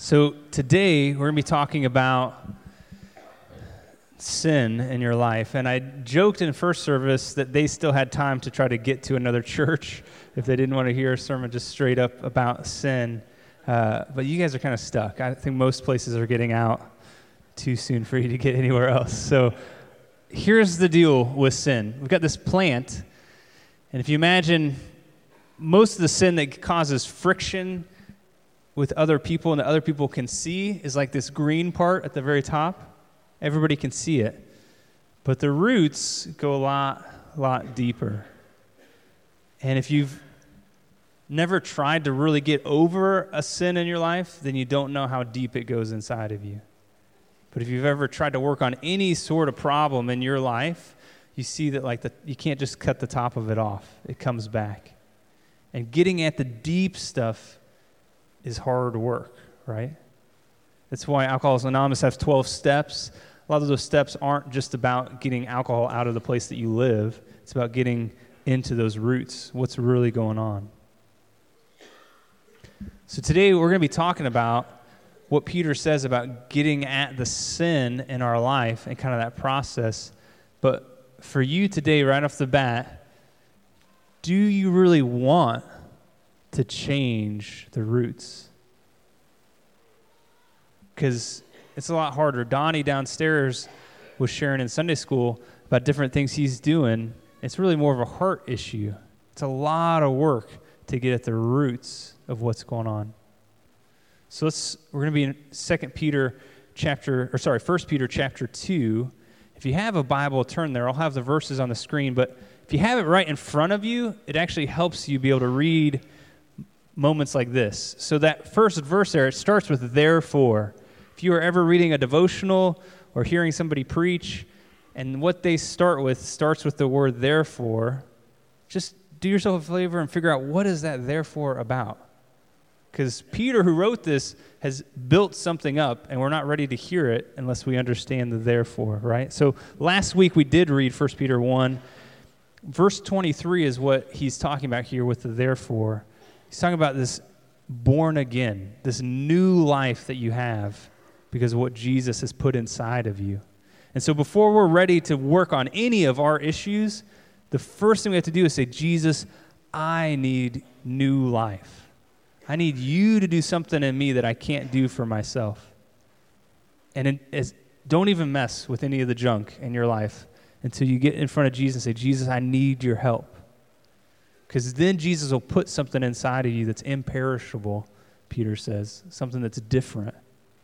So today we're going to be talking about sin in your life. And I joked in first service that they still had time to try to get to another church if they didn't want to hear a sermon just straight up about sin. But you guys are kind of stuck. I think most places are getting out too soon for you to get anywhere else. So here's the deal with sin. We've got this plant, and if you imagine most of the sin that causes friction with other people and that other people can see is like this green part at the very top. Everybody can see it. But the roots go a lot deeper. And if you've never tried to really get over a sin in your life, then you don't know how deep it goes inside of you. But if you've ever tried to work on any sort of problem in your life, you see that you can't just cut the top of it off. It comes back. And getting at the deep stuff is hard work, right? That's why Alcoholics Anonymous has 12 steps. A lot of those steps aren't just about getting alcohol out of the place that you live. It's about getting into those roots, what's really going on. So today we're going to be talking about what Peter says about getting at the sin in our life and kind of that process. But for you today, right off the bat, do you really want to change the roots? Because it's a lot harder. Donnie downstairs was sharing in Sunday school about different things he's doing. It's really more of a heart issue. It's a lot of work to get at the roots of what's going on. So we're going to be in 1 Peter chapter 2. If you have a Bible, turn there. I'll have the verses on the screen, but if you have it right in front of you, it actually helps you be able to read moments like this. So that first verse there, it starts with therefore. If you are ever reading a devotional or hearing somebody preach, and what they starts with the word therefore, just do yourself a favor and figure out what is that therefore about. Because Peter, who wrote this, has built something up, and we're not ready to hear it unless we understand the therefore, right? So last week we did read 1 Peter 1. Verse 23 is what he's talking about here with the therefore. He's talking about this born again, this new life that you have because of what Jesus has put inside of you. And so before we're ready to work on any of our issues, the first thing we have to do is say, Jesus, I need new life. I need you to do something in me that I can't do for myself. And don't even mess with any of the junk in your life until you get in front of Jesus and say, Jesus, I need your help. Because then Jesus will put something inside of you that's imperishable, Peter says, something that's different.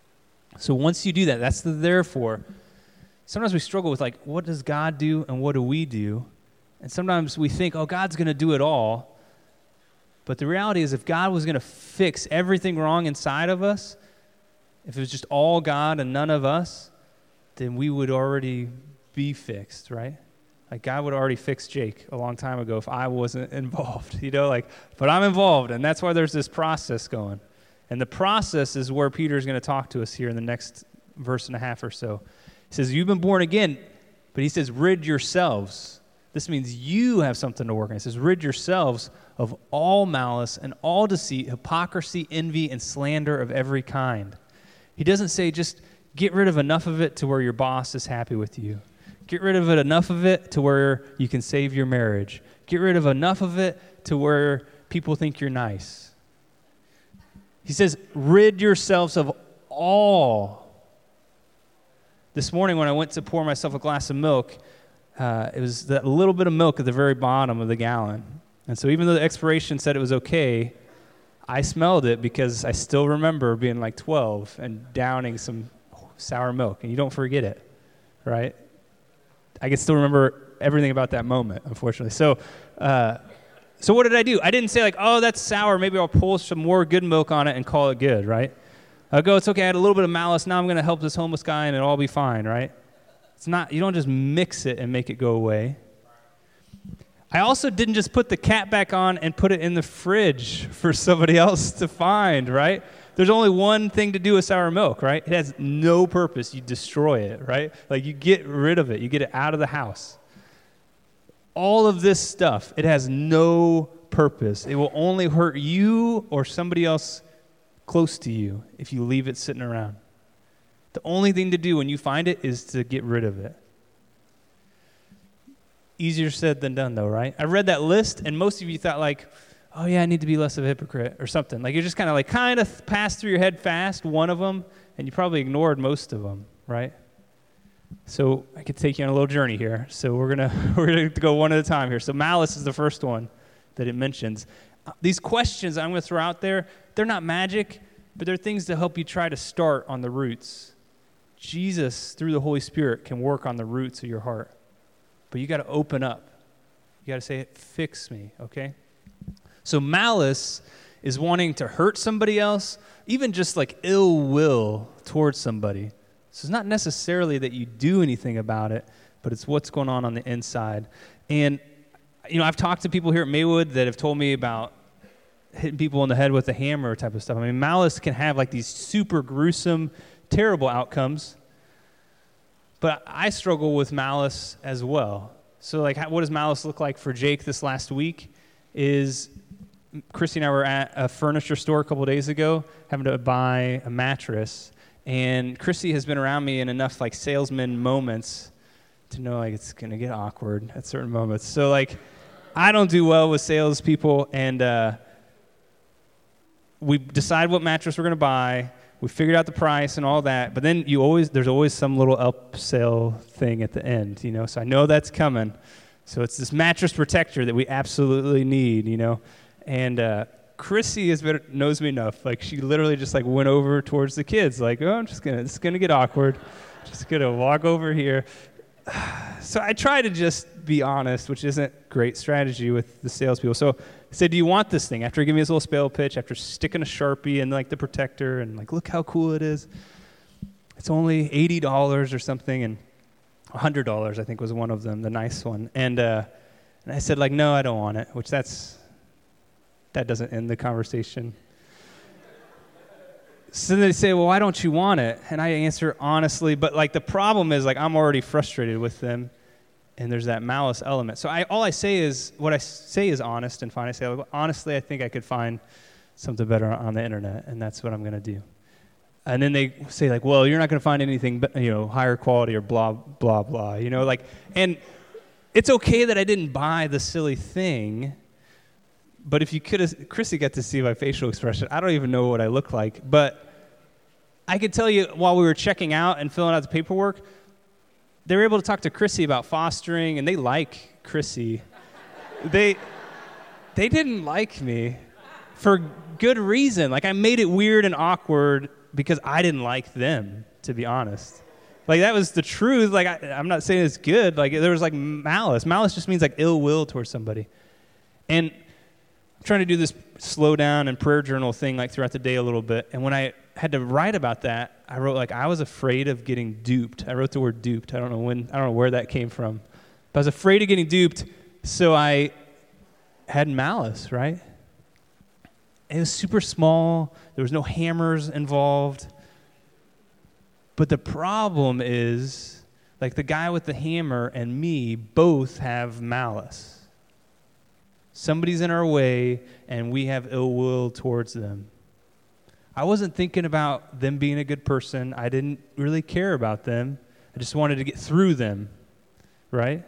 So once you do that, that's the therefore. Sometimes we struggle with what does God do and what do we do? And sometimes we think, God's going to do it all. But the reality is if God was going to fix everything wrong inside of us, if it was just all God and none of us, then we would already be fixed, right? God would already fix Jake a long time ago if I wasn't involved, but I'm involved, and that's why there's this process going. And the process is where Peter's going to talk to us here in the next verse and a half or so. He says, you've been born again, but he says, rid yourselves. This means you have something to work on. He says, rid yourselves of all malice and all deceit, hypocrisy, envy, and slander of every kind. He doesn't say just get rid of enough of it to where your boss is happy with you. Get rid of it enough of it to where you can save your marriage. Get rid of enough of it to where people think you're nice. He says, rid yourselves of all. This morning when I went to pour myself a glass of milk, it was that little bit of milk at the very bottom of the gallon. And so even though the expiration said it was okay, I smelled it because I still remember being 12 and downing some sour milk. And you don't forget it, right? I can still remember everything about that moment, unfortunately. So what did I do? I didn't say that's sour. Maybe I'll pour some more good milk on it and call it good, right? I'll go, it's okay. I had a little bit of malice. Now I'm going to help this homeless guy and it'll all be fine, right? It's not. You don't just mix it and make it go away. I also didn't just put the cap back on and put it in the fridge for somebody else to find, right? There's only one thing to do with sour milk, right? It has no purpose. You destroy it, right? You get rid of it. You get it out of the house. All of this stuff, it has no purpose. It will only hurt you or somebody else close to you if you leave it sitting around. The only thing to do when you find it is to get rid of it. Easier said than done, though, right? I read that list, and most of you thought like, oh yeah, I need to be less of a hypocrite or something. Like, you just kind of passed through your head fast one of them, and you probably ignored most of them, right? So I could take you on a little journey here. So we're gonna go one at a time here. So malice is the first one that it mentions. These questions I'm going to throw out there, they're not magic, but they're things to help you try to start on the roots. Jesus, through the Holy Spirit, can work on the roots of your heart. But you got to open up. You got to say, fix me, okay? So malice is wanting to hurt somebody else, even just like ill will towards somebody. So it's not necessarily that you do anything about it, but it's what's going on the inside. And, I've talked to people here at Maywood that have told me about hitting people in the head with a hammer type of stuff. I mean, malice can have like these super gruesome, terrible outcomes. But I struggle with malice as well. So like, what does malice look like for Jake this last week? Is Christy and I were at a furniture store a couple of days ago, having to buy a mattress. And Christy has been around me in enough like salesman moments to know like it's going to get awkward at certain moments. So like, I don't do well with salespeople, and we decide what mattress we're going to buy. We figured out the price and all that, but then there's always some little upsell thing at the end, So I know that's coming. So it's this mattress protector that we absolutely need, And Chrissy knows me enough. Like, she literally just like went over towards the kids, like, oh, it's gonna get awkward. Just gonna walk over here. So I try to just be honest, which isn't great strategy with the salespeople. So I said, do you want this thing? After he gave me his little spell pitch, after sticking a Sharpie in like the protector and like, look how cool it is. It's only $80 or something, and $100 I think was one of them, the nice one. And I said like, no, I don't want it, which that doesn't end the conversation. So they say, well, why don't you want it? And I answer honestly, but like the problem is like I'm already frustrated with them, and there's that malice element. So what I say is honest and fine. I say, well, honestly, I think I could find something better on the internet, and that's what I'm going to do. And then they say like, well, you're not going to find anything, higher quality or blah, blah, blah, and it's okay that I didn't buy the silly thing. But if you could have, Chrissy got to see my facial expression. I don't even know what I look like. But I could tell you while we were checking out and filling out the paperwork, they were able to talk to Chrissy about fostering, and they like Chrissy. They didn't like me for good reason. Like, I made it weird and awkward because I didn't like them, to be honest. Like, that was the truth. Like, I'm not saying it's good. Like, there was like malice. Malice just means like ill will towards somebody. And I'm trying to do this slow down and prayer journal thing like throughout the day a little bit. And when I had to write about that, I wrote like I was afraid of getting duped. I wrote the word duped. I don't know where that came from. But I was afraid of getting duped, so I had malice, right? It was super small. There was no hammers involved. But the problem is, like, the guy with the hammer and me both have malice. Somebody's in our way, and we have ill will towards them. I wasn't thinking about them being a good person. I didn't really care about them. I just wanted to get through them, right?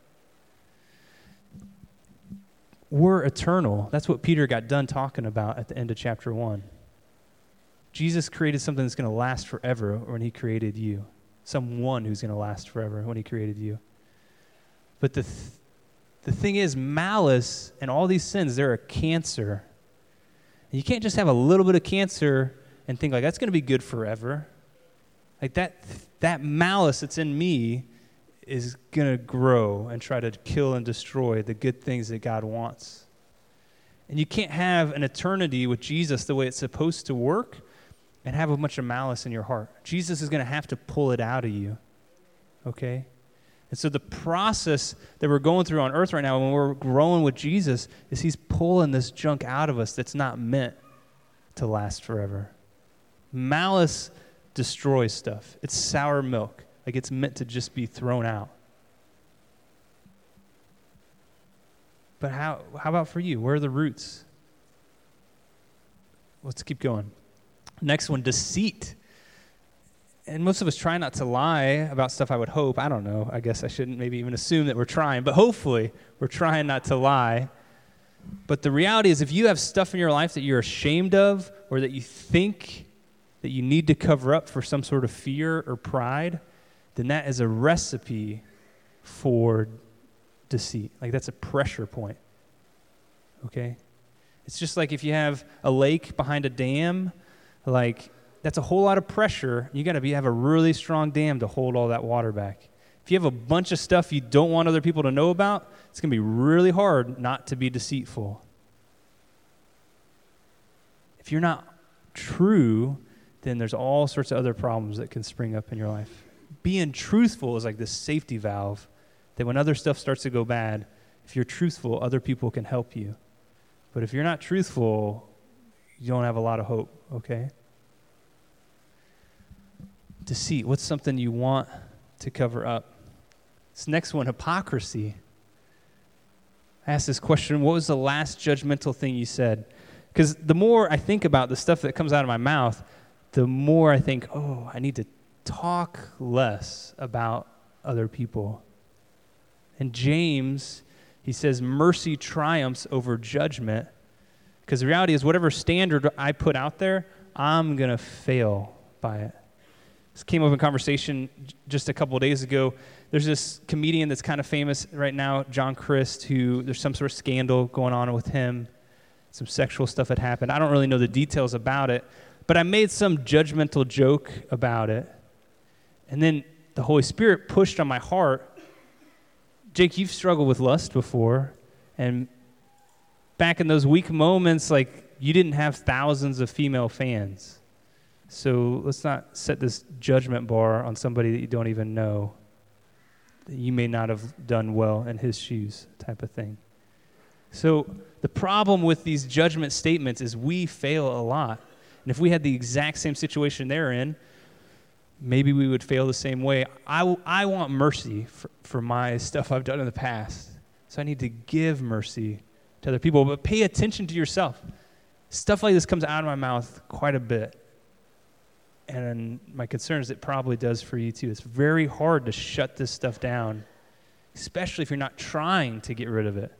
We're eternal. That's what Peter got done talking about at the end of chapter 1. Jesus created something that's going to last forever when he created you. Someone who's going to last forever when he created you. But the thing is, malice and all these sins, they're a cancer. And you can't just have a little bit of cancer and think like that's going to be good forever. Like that malice that's in me is going to grow and try to kill and destroy the good things that God wants. And you can't have an eternity with Jesus the way it's supposed to work and have a bunch of malice in your heart. Jesus is going to have to pull it out of you, okay? And so the process that we're going through on earth right now when we're growing with Jesus is he's pulling this junk out of us that's not meant to last forever. Malice destroys stuff. It's sour milk. Like it's meant to just be thrown out. But how about for you? Where are the roots? Let's keep going. Next one, deceit. And most of us try not to lie about stuff, I would hope. I don't know. I guess I shouldn't maybe even assume that we're trying, but hopefully we're trying not to lie. But the reality is if you have stuff in your life that you're ashamed of or that you think that you need to cover up for some sort of fear or pride, then that is a recipe for deceit. Like that's a pressure point, okay? It's just like if you have a lake behind a dam, like that's a whole lot of pressure. You got to have a really strong dam to hold all that water back. If you have a bunch of stuff you don't want other people to know about, it's going to be really hard not to be deceitful. If you're not true, then there's all sorts of other problems that can spring up in your life. Being truthful is like this safety valve that when other stuff starts to go bad, if you're truthful, other people can help you. But if you're not truthful, you don't have a lot of hope, okay? Deceit, what's something you want to cover up? This next one, hypocrisy. I asked this question, what was the last judgmental thing you said? Because the more I think about the stuff that comes out of my mouth, the more I think, oh, I need to talk less about other people. And James, he says, mercy triumphs over judgment. Because the reality is whatever standard I put out there, I'm going to fail by it. This came up in conversation just a couple of days ago. There's this comedian that's kind of famous right now, John Crist, who there's some sort of scandal going on with him. Some sexual stuff had happened. I don't really know the details about it, but I made some judgmental joke about it. And then the Holy Spirit pushed on my heart, Jake, you've struggled with lust before, and back in those weak moments, like, you didn't have thousands of female fans. So let's not set this judgment bar on somebody that you don't even know. That you may not have done well in his shoes, type of thing. So the problem with these judgment statements is we fail a lot. And if we had the exact same situation they're in, maybe we would fail the same way. I want mercy for my stuff I've done in the past. So I need to give mercy to other people. But pay attention to yourself. Stuff like this comes out of my mouth quite a bit. And my concern is it probably does for you too. It's very hard to shut this stuff down, especially if you're not trying to get rid of it.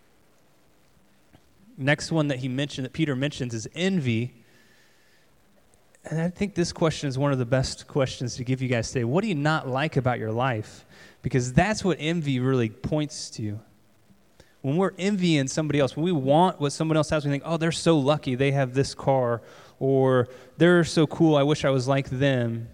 Next one that Peter mentions is envy. And I think this question is one of the best questions to give you guys today. What do you not like about your life? Because that's what envy really points to. When we're envying somebody else, when we want what someone else has, we think, oh, they're so lucky, they have this car, or they're so cool, I wish I was like them.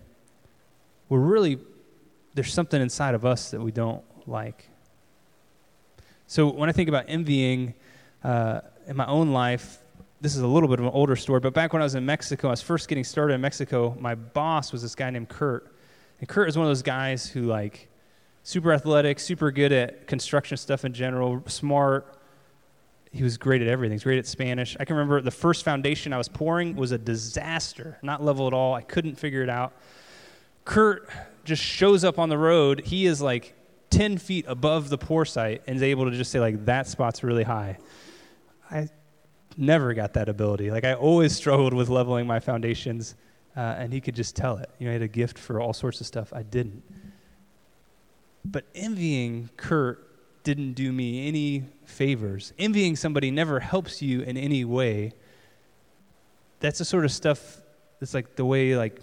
There's something inside of us that we don't like. So when I think about envying in my own life, this is a little bit of an older story, but back when I was in Mexico, I was first getting started in Mexico, my boss was this guy named Kurt. And Kurt is one of those guys who, like, super athletic, super good at construction stuff in general, smart. He was great at everything. He was great at Spanish. I can remember the first foundation I was pouring was a disaster, not level at all. I couldn't figure it out. Kurt just shows up on the road. He is like 10 feet above the pour site and is able to just say, like, that spot's really high. I never got that ability. Like, I always struggled with leveling my foundations, and he could just tell it. You know, he had a gift for all sorts of stuff. I didn't. But envying Kurt didn't do me any favors. Envying somebody never helps you in any way. That's the sort of stuff that's like the way, like,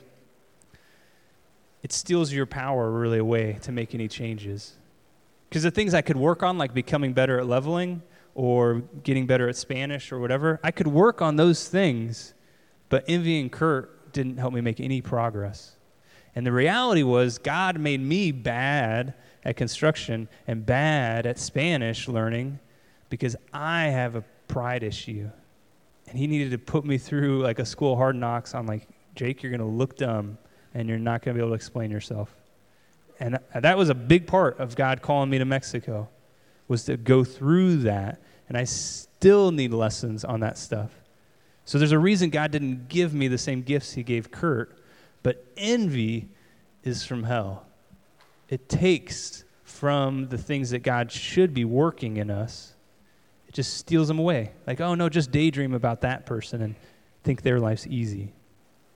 it steals your power really away to make any changes. Because the things I could work on, like becoming better at leveling or getting better at Spanish or whatever, I could work on those things, but envying Kurt didn't help me make any progress. And the reality was God made me bad at construction and bad at Spanish learning because I have a pride issue. And he needed to put me through like a school of hard knocks on, like, Jake, you're going to look dumb and you're not going to be able to explain yourself. And that was a big part of God calling me to Mexico, was to go through that. And I still need lessons on that stuff. So there's a reason God didn't give me the same gifts he gave Kurt. But envy is from hell. It takes from the things that God should be working in us. It just steals them away. Like, oh no, just daydream about that person and think their life's easy.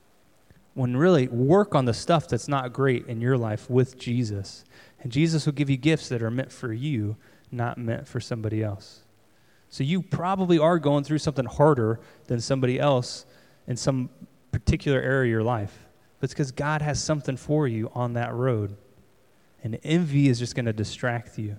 when really work on the stuff that's not great in your life with Jesus. And Jesus will give you gifts that are meant for you, not meant for somebody else. So you probably are going through something harder than somebody else in some particular area of your life. But it's because God has something for you on that road. And envy is just going to distract you.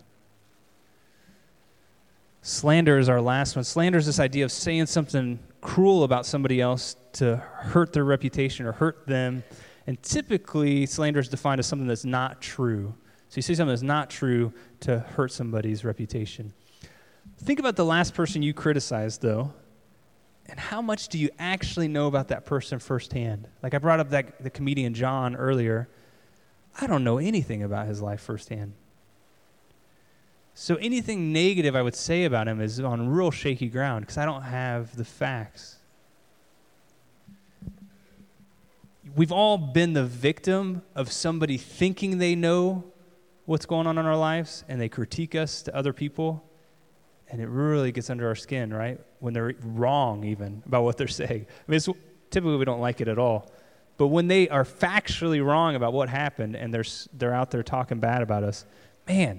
Slander is our last one. Slander is this idea of saying something cruel about somebody else to hurt their reputation or hurt them. And typically, slander is defined as something that's not true. So you say something that's not true to hurt somebody's reputation. Think about the last person you criticized, though, and how much do you actually know about that person firsthand? Like I brought up the comedian John earlier. I don't know anything about his life firsthand. So anything negative I would say about him is on real shaky ground because I don't have the facts. We've all been the victim of somebody thinking they know what's going on in our lives, and they critique us to other people, and it really gets under our skin, right? When they're wrong even about what they're saying. I mean, typically we don't like it at all. But when they are factually wrong about what happened and they're out there talking bad about us, man.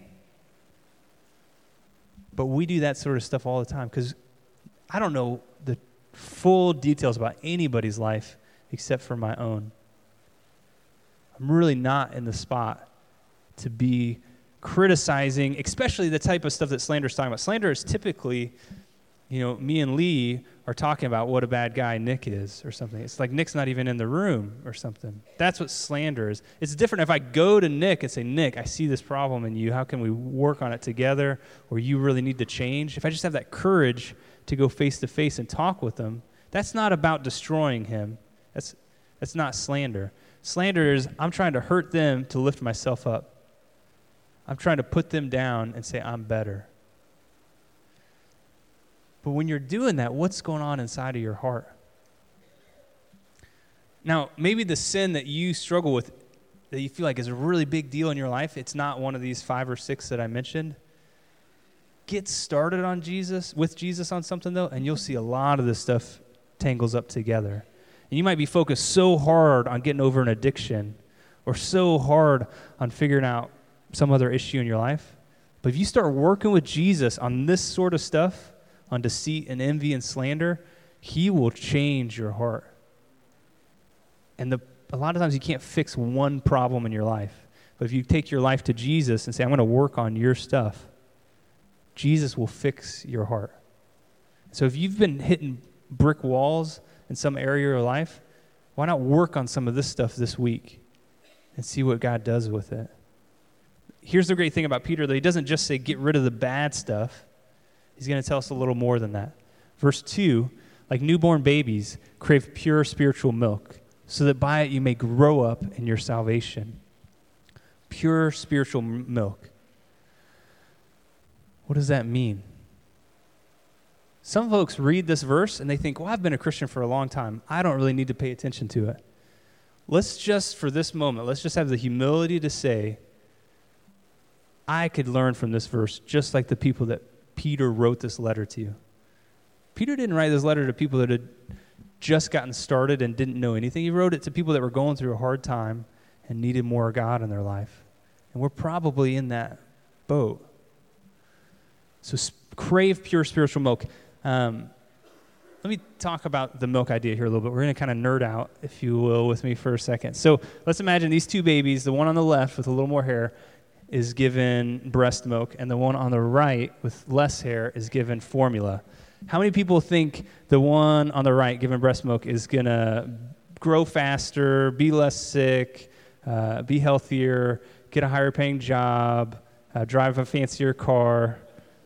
But we do that sort of stuff all the time because I don't know the full details about anybody's life except for my own. I'm really not in the spot to be criticizing, especially the type of stuff that slander is talking about. Slander is typically, me and Lee are talking about what a bad guy Nick is or something. It's like Nick's not even in the room or something. That's what slander is. It's different if I go to Nick and say, Nick, I see this problem in you. How can we work on it together? Or you really need to change. If I just have that courage to go face to face and talk with him, that's not about destroying him. That's not slander. Slander is I'm trying to hurt them to lift myself up. I'm trying to put them down and say I'm better. But when you're doing that, what's going on inside of your heart? Now, maybe the sin that you struggle with, that you feel like is a really big deal in your life, it's not one of these 5 or 6 that I mentioned. Get started with Jesus on something, though, and you'll see a lot of this stuff tangles up together. And you might be focused so hard on getting over an addiction or so hard on figuring out some other issue in your life. But if you start working with Jesus on this sort of stuff, on deceit and envy and slander, he will change your heart. And a lot of times you can't fix one problem in your life. But if you take your life to Jesus and say, I'm going to work on your stuff, Jesus will fix your heart. So if you've been hitting brick walls in some area of your life, why not work on some of this stuff this week and see what God does with it? Here's the great thing about Peter, though. He doesn't just say get rid of the bad stuff. He's going to tell us a little more than that. Verse 2, like newborn babies, crave pure spiritual milk, so that by it you may grow up in your salvation. Pure spiritual milk. What does that mean? Some folks read this verse and they think, well, I've been a Christian for a long time. I don't really need to pay attention to it. Let's just, for this moment, let's just have the humility to say, I could learn from this verse just like the people that Peter wrote this letter to. Peter didn't write this letter to people that had just gotten started and didn't know anything. He wrote it to people that were going through a hard time and needed more God in their life. And we're probably in that boat. So crave pure spiritual milk. Let me talk about the milk idea here a little bit. We're going to kind of nerd out, if you will, with me for a second. So let's imagine these 2 babies, the one on the left with a little more hair is given breast milk, and the one on the right with less hair is given formula. How many people think the one on the right given breast milk is going to grow faster, be less sick, be healthier, get a higher paying job, drive a fancier car?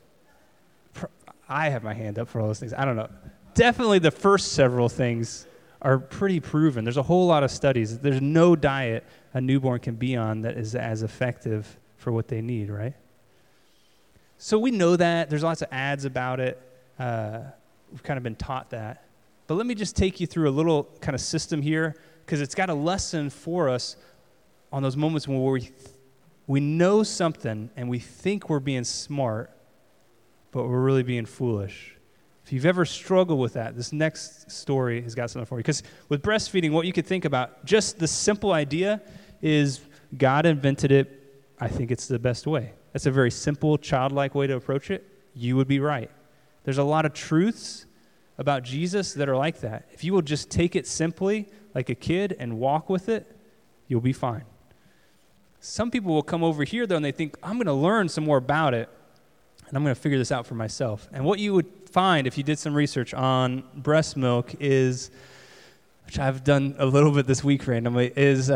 I have my hand up for all those things. I don't know. Definitely the first several things are pretty proven. There's a whole lot of studies. There's no diet a newborn can be on that is as effective for what they need, right? So we know that. There's lots of ads about it. We've kind of been taught that. But let me just take you through a little kind of system here, because it's got a lesson for us on those moments when we know something and we think we're being smart, but we're really being foolish. If you've ever struggled with that, this next story has got something for you. Because with breastfeeding, what you could think about, just the simple idea is God invented it. I think it's the best way. That's a very simple, childlike way to approach it. You would be right. There's a lot of truths about Jesus that are like that. If you will just take it simply, like a kid, and walk with it, you'll be fine. Some people will come over here, though, and they think, I'm going to learn some more about it, and I'm going to figure this out for myself. And what you would find if you did some research on breast milk is, which I've done a little bit this week randomly, is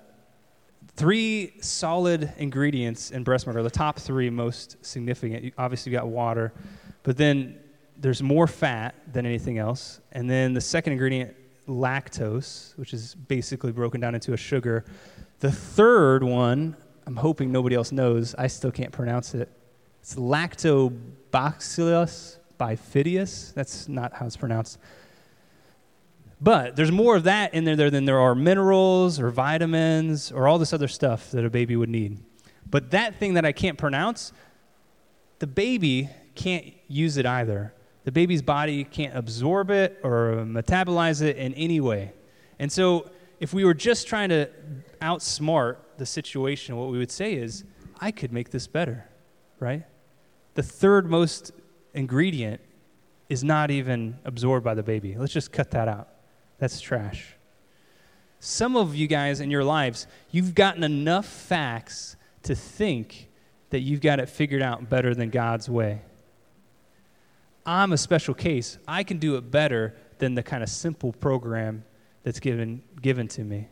3 solid ingredients in breast milk, or the top 3 most significant. Obviously, you got water, but then there's more fat than anything else. And then the second ingredient, lactose, which is basically broken down into a sugar. The third one, I'm hoping nobody else knows. I still can't pronounce it. It's Lactobacillus bifidus. That's not how it's pronounced. But there's more of that in there than there are minerals or vitamins or all this other stuff that a baby would need. But that thing that I can't pronounce, the baby can't use it either. The baby's body can't absorb it or metabolize it in any way. And so if we were just trying to outsmart the situation, what we would say is, I could make this better, right? The third most ingredient is not even absorbed by the baby. Let's just cut that out. That's trash. Some of you guys in your lives, you've gotten enough facts to think that you've got it figured out better than God's way. I'm a special case. I can do it better than the kind of simple program that's given to me.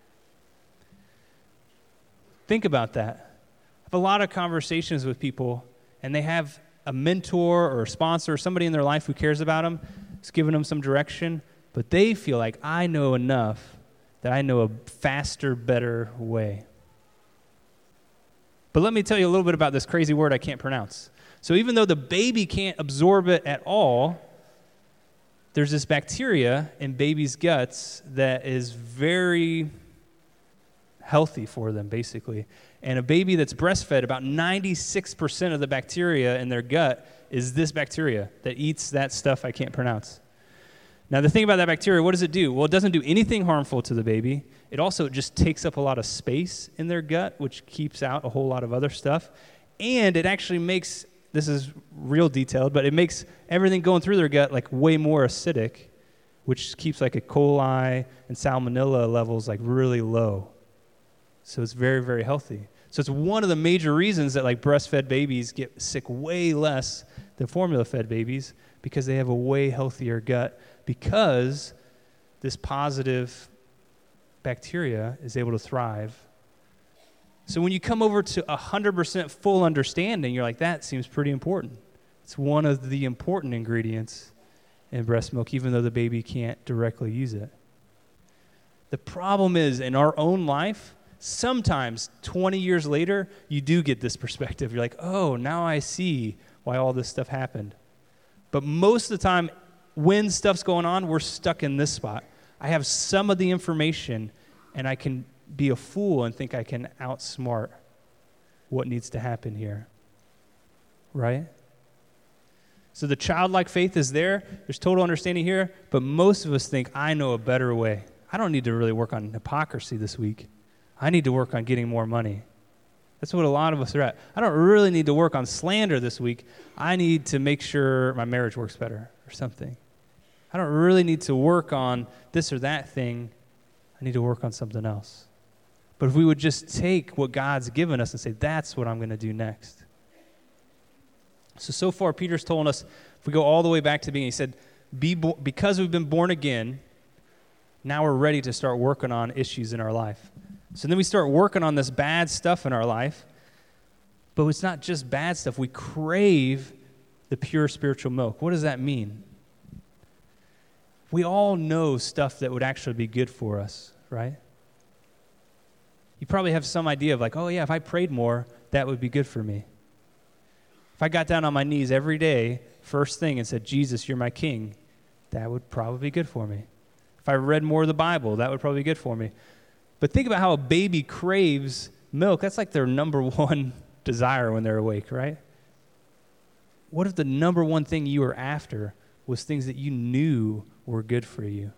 Think about that. I have a lot of conversations with people, and they have a mentor or a sponsor or somebody in their life who cares about them, who's giving them some direction, but they feel like I know enough that I know a faster, better way. But let me tell you a little bit about this crazy word I can't pronounce. So even though the baby can't absorb it at all, there's this bacteria in babies' guts that is very healthy for them, basically. And a baby that's breastfed, about 96% of the bacteria in their gut is this bacteria that eats that stuff I can't pronounce. Now, the thing about that bacteria, what does it do? Well, it doesn't do anything harmful to the baby. It also just takes up a lot of space in their gut, which keeps out a whole lot of other stuff. And it actually makes, this is real detailed, but it makes everything going through their gut like way more acidic, which keeps like E. coli and salmonella levels like really low. So it's very, very healthy. So it's one of the major reasons that like breastfed babies get sick way less than formula-fed babies, because they have a way healthier gut, because this positive bacteria is able to thrive. So when you come over to 100% full understanding, you're like, that seems pretty important. It's one of the important ingredients in breast milk, even though the baby can't directly use it. The problem is, in our own life, sometimes 20 years later, you do get this perspective. You're like, oh, now I see why all this stuff happened. But most of the time, when stuff's going on, we're stuck in this spot. I have some of the information, and I can be a fool and think I can outsmart what needs to happen here. Right? So the childlike faith is there. There's total understanding here. But most of us think, I know a better way. I don't need to really work on hypocrisy this week. I need to work on getting more money. That's what a lot of us are at. I don't really need to work on slander this week. I need to make sure my marriage works better or something. I don't really need to work on this or that thing. I need to work on something else. But if we would just take what God's given us and say, that's what I'm going to do next. So far, Peter's told us, if we go all the way back to the beginning, he said, because we've been born again, now we're ready to start working on issues in our life. So then we start working on this bad stuff in our life, but it's not just bad stuff. We crave the pure spiritual milk. What does that mean? We all know stuff that would actually be good for us, right? You probably have some idea of like, oh yeah, if I prayed more, that would be good for me. If I got down on my knees every day, first thing, and said, Jesus, you're my king, that would probably be good for me. If I read more of the Bible, that would probably be good for me. But think about how a baby craves milk. That's like their number one desire when they're awake, right? What if the number one thing you were after was things that you knew were good for you.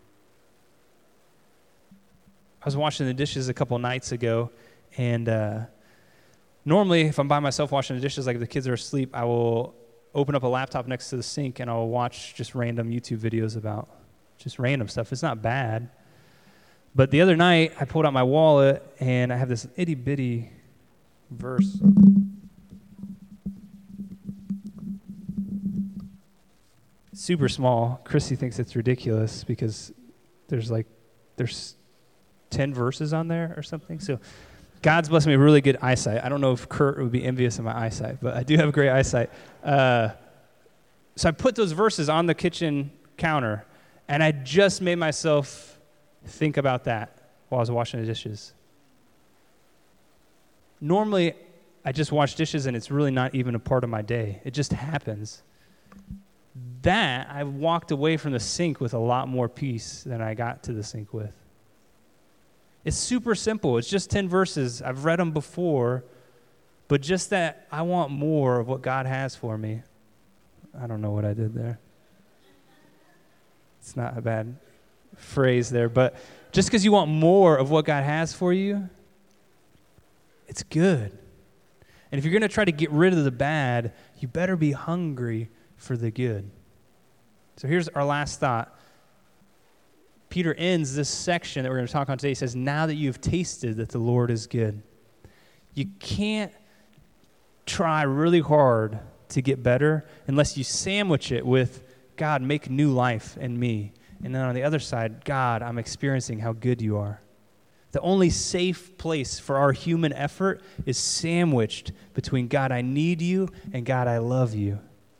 I was washing the dishes a couple nights ago, and normally if I'm by myself washing the dishes, like if the kids are asleep, I will open up a laptop next to the sink and I'll watch just random YouTube videos about just random stuff. It's not bad. But the other night, I pulled out my wallet, and I have this itty-bitty verse. Super small. Chrissy thinks it's ridiculous because there's 10 verses on there or something. So God's blessed me with really good eyesight. I don't know if Kurt would be envious of my eyesight, but I do have great eyesight. So I put those verses on the kitchen counter, and I just made myself think about that while I was washing the dishes. Normally, I just wash dishes and it's really not even a part of my day. It just happens. That, I walked away from the sink with a lot more peace than I got to the sink with. It's super simple. It's just 10 verses. I've read them before, but just that I want more of what God has for me. I don't know what I did there. It's not a bad phrase there, but just because you want more of what God has for you, it's good. And if you're going to try to get rid of the bad, you better be hungry for the good. So here's our last thought. Peter ends this section that we're going to talk on today. He says, now that you've tasted that the Lord is good. You can't try really hard to get better unless you sandwich it with, God, make new life in me. And then on the other side, God, I'm experiencing how good you are. The only safe place for our human effort is sandwiched between God, I need you, and God, I love you.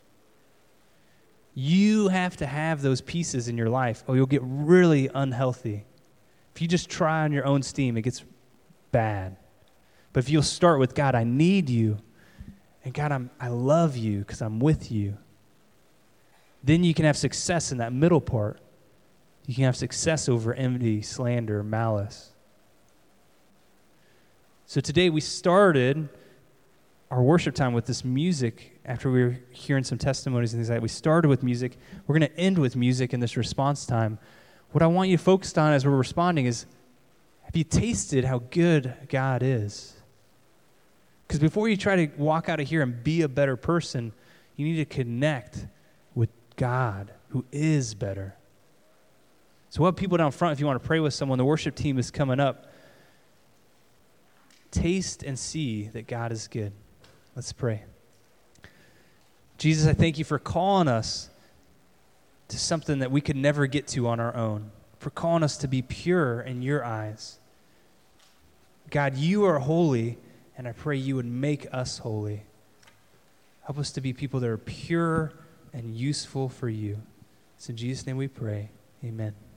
You have to have those pieces in your life, or you'll get really unhealthy. If you just try on your own steam, it gets bad. But if you'll start with, God, I need you, and God, I love you because I'm with you, then you can have success in that middle part. You can have success over envy, slander, malice. So today we started our worship time with this music after we were hearing some testimonies and things like that. We started with music. We're going to end with music in this response time. What I want you focused on as we're responding is, have you tasted how good God is? Because before you try to walk out of here and be a better person, you need to connect with God, who is better. So we'll have people down front if you want to pray with someone. The worship team is coming up. Taste and see that God is good. Let's pray. Jesus, I thank you for calling us to something that we could never get to on our own, for calling us to be pure in your eyes. God, you are holy, and I pray you would make us holy. Help us to be people that are pure and useful for you. It's in Jesus' name we pray. Amen.